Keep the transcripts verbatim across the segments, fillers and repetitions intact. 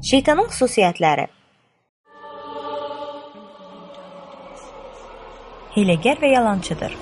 Şeytanın xüsusiyyətləri. Hiləgər və yalançıdır.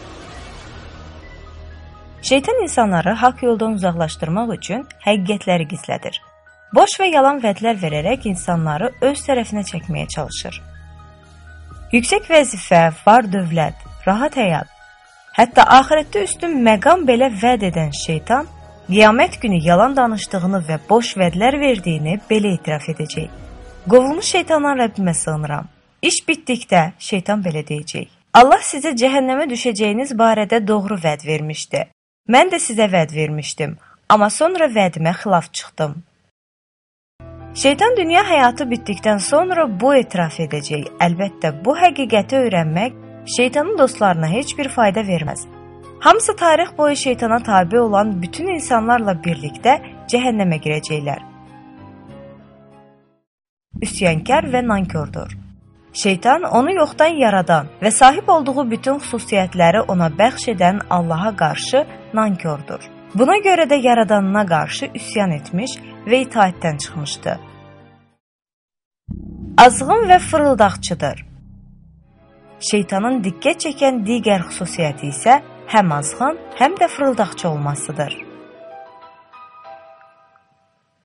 Şeytan insanları haqq yoldan uzaqlaşdırmaq üçün həqiqətləri gizlədir. Boş və yalan vədlər verərək insanları öz tərəfinə çəkməyə çalışır. Yüksək vəzifə, var dövlət, rahat həyat, hətta axirətdə üstün məqam belə vəd edən şeytan, qiyamət günü yalan danışdığını və boş vədlər verdiyini belə etiraf edəcək. Qovulmuş şeytandan Rəbbimə sığınıram. İş bitdikdə şeytan belə deyəcək. Allah sizə cəhənnəmə düşəcəyiniz barədə doğru vəd vermişdi. Mən də sizə vəd vermişdim, amma sonra vədimə xilaf çıxdım. Şeytan dünya həyatı bitdikdən sonra bu etiraf edəcək. Əlbəttə, bu həqiqəti öyrənmək şeytanın dostlarına heç bir fayda verməz. Hamısı tarix boyu şeytana tabi olan bütün insanlarla birlikdə cəhənnəmə girəcəklər. Üsyankar və nankördür. Şeytan onu yoxdan yaradan və sahib olduğu bütün xüsusiyyətləri ona bəxş edən Allaha qarşı nankördür. Buna görə də yaradanına qarşı üsyan etmiş və itaətdən çıxmışdı. Azğın və fırıldaqçıdır. Şeytanın diqqət çəkən digər xüsusiyyəti isə həm azğın, həm də fırıldaqçı olmasıdır.